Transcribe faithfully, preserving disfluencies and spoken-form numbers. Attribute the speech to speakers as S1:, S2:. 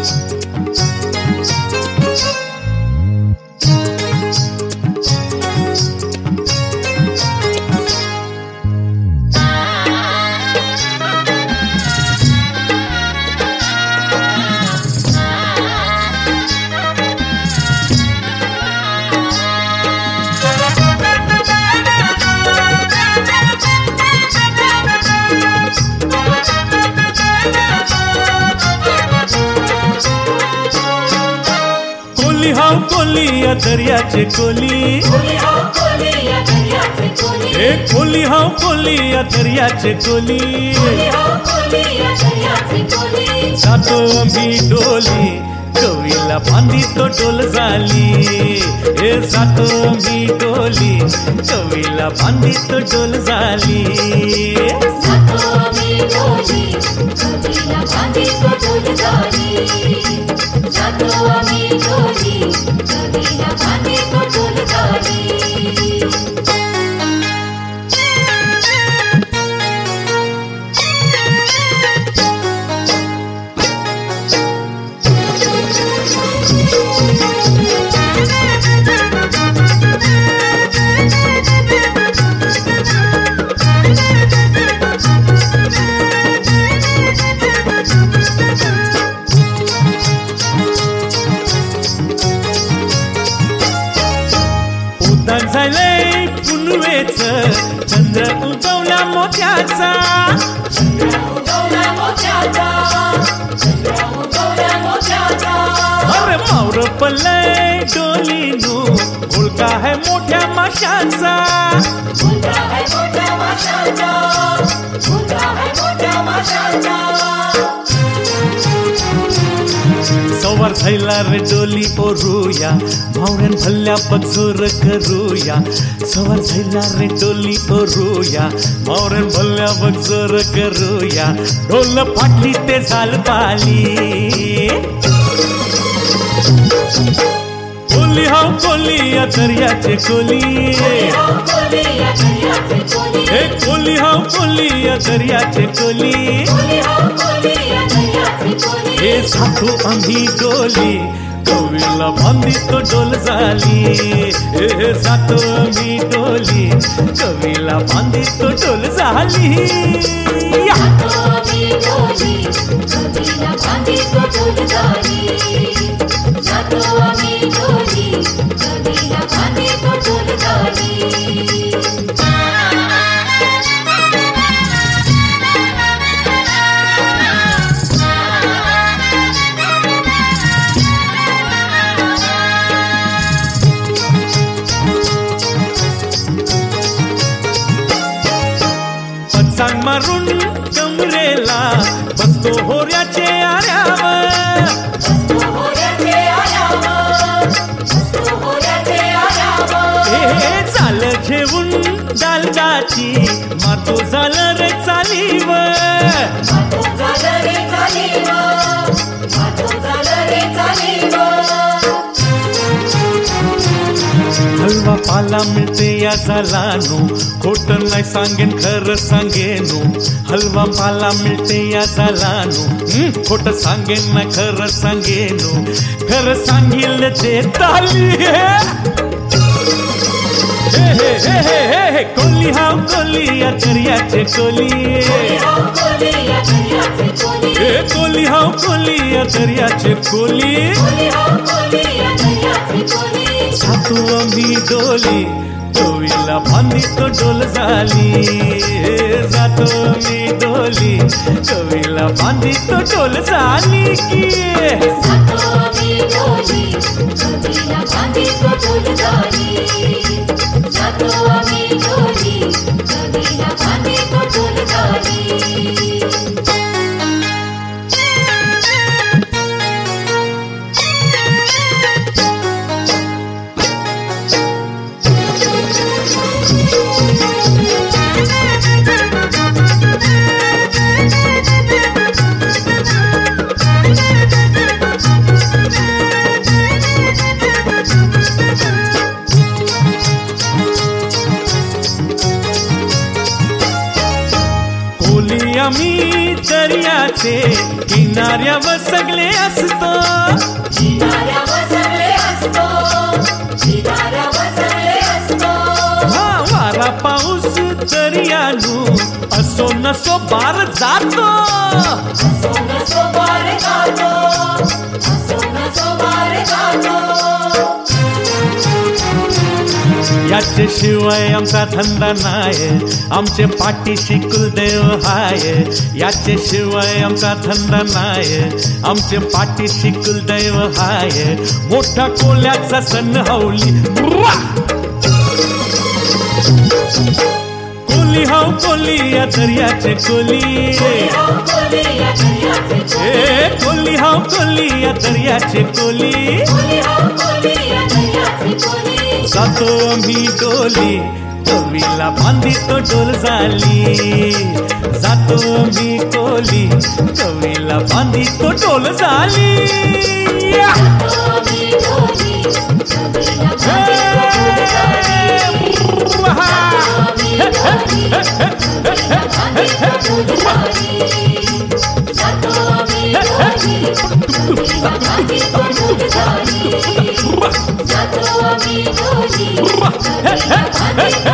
S1: कोली हाव कोली या दर्याचे कोली, ए कोली हाव कोली या दर्याचे कोली, जातो आम्ही डोली कवीला बांधी तो डोल झाली, ए जातो आम्ही डोली कवीला बांधी तो डोल झाली,
S2: जातो आम्ही डोली कवीला बांधी तो डोल झाली, जातो आम्ही डोली कवीला बांधी तो डोल झाली.
S1: उदार झालंय पुनवेच चंद्र उगवला मोत्याचा, अरे मावर पडलंय डोलीनू मुलगा है मोठ्या माशाचा, सवार झायला रे डोली ओरूया भावऱ्यान भल्ल्या बगजोर करूया, सवार झायला रे डोली ओरूया भावऱ्यान भल्ल्या बगजोर करूया, ढोल फाटली ते झाल पाली, कोली हाव कोली या दर्याचे कोली, ए कोली हाव कोली या दर्याचे कोली, हे जातो आम्ही डोली कवीला बांधी तो डोल झाली, हे जातो आम्ही डोली कवीला बांधी तो डोल झाली,
S2: जातो आम्ही डोली कवीला बांधी तो डोल झाली, जातो आम्ही डोली कवीला बांधी तो डोल झाली.
S1: सांग मारून कमरेला बसतो होऱ्याचे आऱ्यावर, हे चाल घेऊन दालगाची मातो झालं रे चालीवर, हलवा पाला मिळते या झालानू खोट नाही सांगेन खरं सांगेनू, हलवा पाला मिळते या झालानू खोट सांगेन ना खरं सांगेनू, खरं सांगिल ते ताली, हे हे हे हे हे कोली हाव कोली या दर्याचे कोली, हे कोली हाव कोली या दर्याचे कोली, जातो आम्ही डोली कवीला बांधी तो डोल झाली, जातो आम्ही डोली कवीला बांधी तो डोल झाली की,
S2: जातो आम्ही डोली कवीला बांधी तो डोल झाली, जातो आम्ही डोली कवीला बांधी तो डोल झाली.
S1: आम्ही दर्याचे किनाऱ्यावर सगळे असतो.
S2: किनाऱ्यावर सगळे असतो, किनाऱ्यावर सगळे असतो.
S1: हा वारा पाऊस दर्यानू असो नसो बार जातो.
S2: असो नसो बार जातो, असो नसो बार जातो.
S1: याच्याशिवाय आमचा धंदा नाय, आमचे पाठीशी कुलदेव हाय. याच्याशिवाय आमचा धंदा नाय, आमचे पाठीशी कुलदेव हाय. मोठा कोल्याचा सण हवली कोली हाव कोली या दर्याचे कोली.
S2: कोली या दर्याचे कोली,
S1: ए कोली हाव कोली या दर्याचे कोली.
S2: कोली हो कोली या दर्याचे कोली.
S1: जातो आम्ही डोली कवीला बांधी तो डोल झाली. जातो आम्ही कोली कवीला बांधी तो डोल झाली.
S2: जातो आम्ही डोली, कवीला बांधी तो डोल झाली. जातो आम्ही डोली, कवीला बांधी तो डोल झाली. जातो आम्ही डोली, कवीला बांधी तो डोल झाली. जातो आम्ही डोली, कवीला बांधी